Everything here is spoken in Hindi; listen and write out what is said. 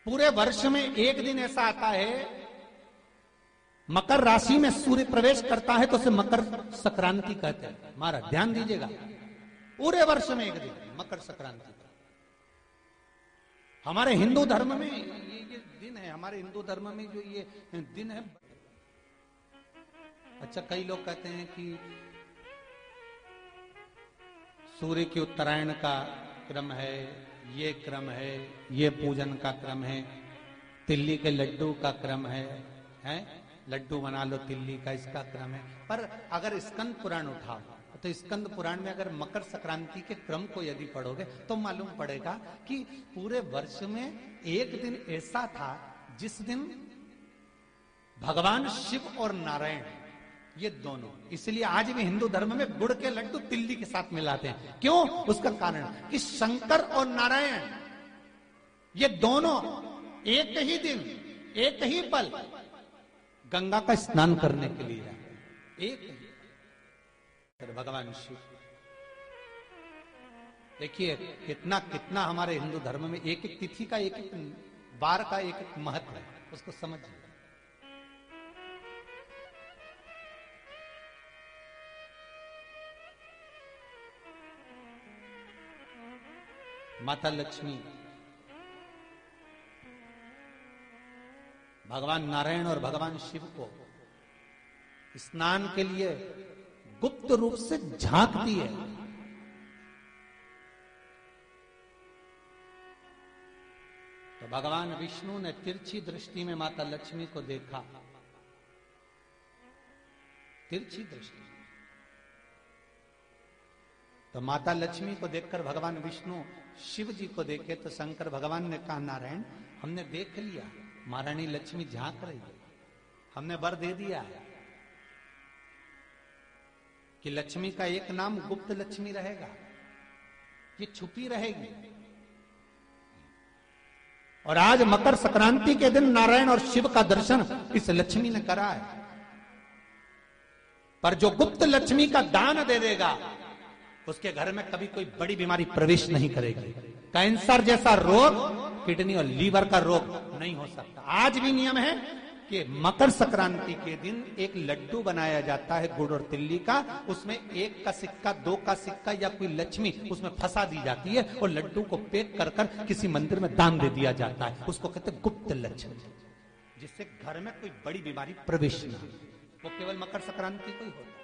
पूरे वर्ष में एक दिन ऐसा आता है, मकर राशि में सूर्य प्रवेश करता है तो उसे मकर संक्रांति कहते हैं। हमारा ध्यान दीजिएगा, पूरे वर्ष में एक दिन मकर संक्रांति। हमारे हिंदू धर्म में ये दिन है, हमारे हिंदू धर्म में जो ये दिन है। अच्छा, कई लोग कहते हैं कि सूर्य की उत्तरायण का क्रम है, ये क्रम है, ये पूजन का क्रम है, तिल्ली के लड्डू का क्रम है, लड्डू बना लो तिल्ली का, इसका क्रम है। पर अगर स्कंद पुराण उठाओ तो स्कंद पुराण में अगर मकर संक्रांति के क्रम को यदि पढ़ोगे तो मालूम पड़ेगा कि पूरे वर्ष में एक दिन ऐसा था जिस दिन भगवान शिव और नारायण ये दोनों, इसलिए आज भी हिंदू धर्म में गुड़ के लड्डू तिल्ली के साथ मिलाते हैं। क्यों? उसका कारण कि शंकर और नारायण ये दोनों एक ही दिन, एक ही पल गंगा का स्नान करने के लिए जाते, एक ही भगवान शिव। देखिए कितना कितना हमारे हिंदू धर्म में एक एक तिथि का, एक एक बार का एक एक महत्व है, उसको समझिए। माता लक्ष्मी, भगवान नारायण और भगवान शिव को स्नान के लिए गुप्त रूप से झांकती है। तो भगवान विष्णु ने तिरछी दृष्टि में माता लक्ष्मी को देखा, तिरछी दृष्टि। तो माता लक्ष्मी को देखकर भगवान विष्णु शिव जी को देखे तो शंकर भगवान ने कहा, नारायण हमने देख लिया, महारानी लक्ष्मी झांक रही है, हमने वर दे दिया है कि लक्ष्मी का एक नाम गुप्त लक्ष्मी रहेगा, ये छुपी रहेगी। और आज मकर संक्रांति के दिन नारायण और शिव का दर्शन इस लक्ष्मी ने करा है। पर जो गुप्त लक्ष्मी का दान दे देगा उसके घर में कभी कोई बड़ी बीमारी प्रवेश नहीं करेगी। कैंसर जैसा रोग, किडनी और लीवर का रोग नहीं हो सकता। आज भी नियम है कि मकर संक्रांति के दिन एक लड्डू बनाया जाता है गुड़ और तिल्ली का, उसमें 1 का सिक्का, 2 का सिक्का या कोई लक्ष्मी उसमें फंसा दी जाती है और लड्डू को पैक कर कर किसी मंदिर में दान दे दिया जाता है। उसको कहते हैं गुप्त लक्ष्मी, जिससे घर में कोई बड़ी बीमारी प्रवेश न हो। वो केवल मकर संक्रांति को ही होता है।